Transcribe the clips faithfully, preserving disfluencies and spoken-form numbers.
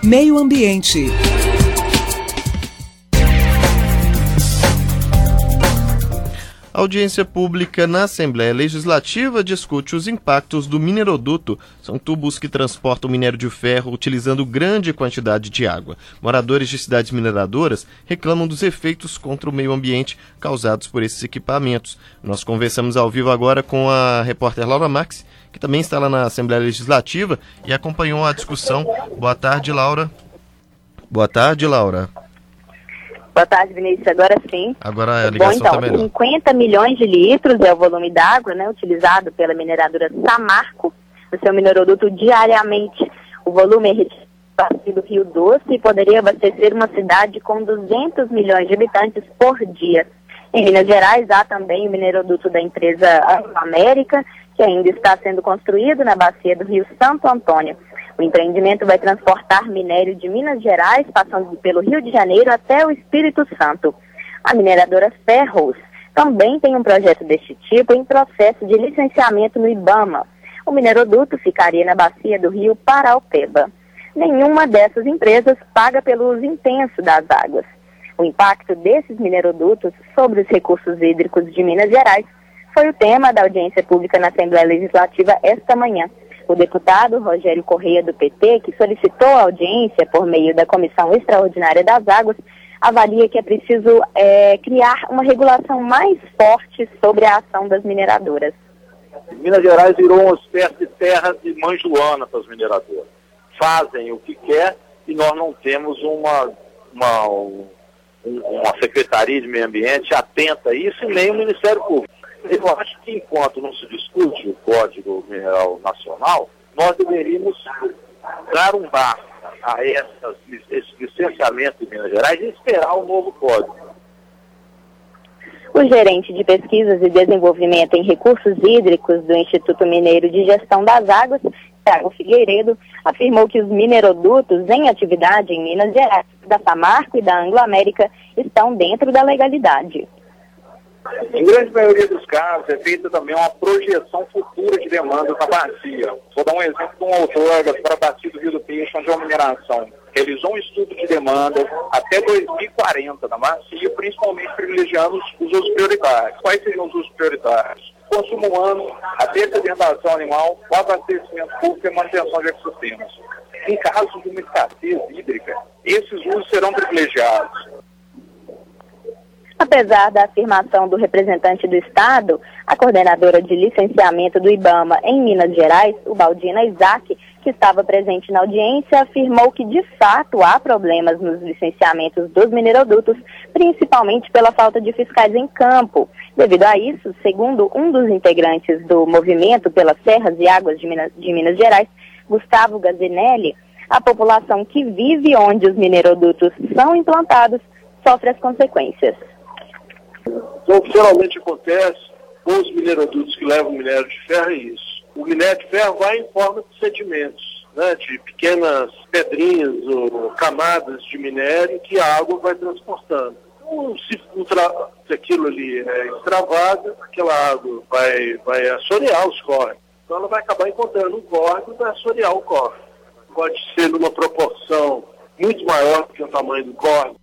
Meio Ambiente. A audiência pública na Assembleia Legislativa discute os impactos do mineroduto. São tubos que transportam minério de ferro utilizando grande quantidade de água. Moradores de cidades mineradoras reclamam dos efeitos contra o meio ambiente causados por esses equipamentos. Nós conversamos ao vivo agora com a repórter Laura Marques, que também está lá na Assembleia Legislativa e acompanhou a discussão. Boa tarde, Laura. Boa tarde, Laura. Boa tarde, Vinícius. Agora sim. Agora a ligação Bom, então, tá melhor. cinquenta milhões de litros é o volume d'água, né, utilizado pela mineradora Samarco no seu mineroduto diariamente. O volume é retirado do Rio Doce e poderia abastecer uma cidade com duzentos milhões de habitantes por dia. Em Minas Gerais há também o mineroduto da empresa Anglo América, que ainda está sendo construído na bacia do Rio Santo Antônio. O empreendimento vai transportar minério de Minas Gerais, passando pelo Rio de Janeiro até o Espírito Santo. A mineradora Ferrous também tem um projeto deste tipo em processo de licenciamento no IBAMA. O mineroduto ficaria na bacia do Rio Paraupeba. Nenhuma dessas empresas paga pelo uso intenso das águas. O impacto desses minerodutos sobre os recursos hídricos de Minas Gerais foi o tema da audiência pública na Assembleia Legislativa esta manhã. O deputado Rogério Correia, do P T, que solicitou a audiência por meio da Comissão Extraordinária das Águas, avalia que é preciso é, criar uma regulação mais forte sobre a ação das mineradoras. Minas Gerais virou uma espécie de terra de mãe Joana para as mineradoras. Fazem o que quer e nós não temos uma, uma, um, uma Secretaria de Meio Ambiente atenta a isso e nem o Ministério Público. Eu acho que enquanto não se discute o Código Mineral Nacional, nós deveríamos dar um basta a essas, esse licenciamento de Minas Gerais e esperar o novo Código. O gerente de Pesquisas e Desenvolvimento em Recursos Hídricos do Instituto Mineiro de Gestão das Águas, Thiago Figueiredo, afirmou que os minerodutos em atividade em Minas Gerais, da Samarco e da Anglo América, estão dentro da legalidade. Em grande maioria dos casos, é feita também uma projeção futura de demanda da bacia. Vou dar um exemplo de um autor para a bacia do Rio do Peixe, onde a mineração realizou um estudo de demanda até dois mil e quarenta na bacia, principalmente privilegiando os, os usos prioritários. Quais seriam os usos prioritários? Consumo humano, a sedentação animal, o abastecimento público e a manutenção de ecossistemas. Em caso de uma escassez hídrica, esses usos serão privilegiados. Apesar da afirmação do representante do Estado, a coordenadora de licenciamento do IBAMA em Minas Gerais, Ubaldina Isaac, que estava presente na audiência, afirmou que de fato há problemas nos licenciamentos dos minerodutos, principalmente pela falta de fiscais em campo. Devido a isso, segundo um dos integrantes do movimento pelas Serras e Águas de Minas, de Minas Gerais, Gustavo Gazinelli, a população que vive onde os minerodutos são implantados sofre as consequências. Então, o que geralmente acontece com os minerodutos que levam minério de ferro é isso. O minério de ferro vai em forma de sedimentos, né, de pequenas pedrinhas ou camadas de minério que a água vai transportando. Então, se, se aquilo ali é extravado, aquela água vai, vai assorear os córregos. Então ela vai acabar encontrando um córrego e vai assorear o córrego. Pode ser numa proporção muito maior do que o tamanho do córrego.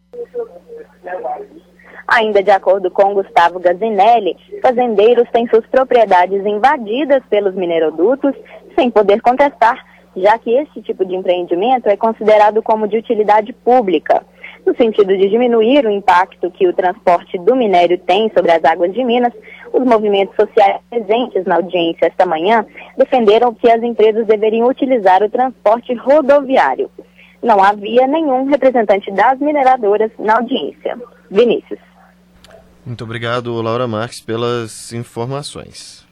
Ainda de acordo com Gustavo Gazinelli, fazendeiros têm suas propriedades invadidas pelos minerodutos sem poder contestar, já que este tipo de empreendimento é considerado como de utilidade pública. No sentido de diminuir o impacto que o transporte do minério tem sobre as águas de Minas, os movimentos sociais presentes na audiência esta manhã defenderam que as empresas deveriam utilizar o transporte rodoviário. Não havia nenhum representante das mineradoras na audiência. Vinícius. Muito obrigado, Laura Marques, pelas informações.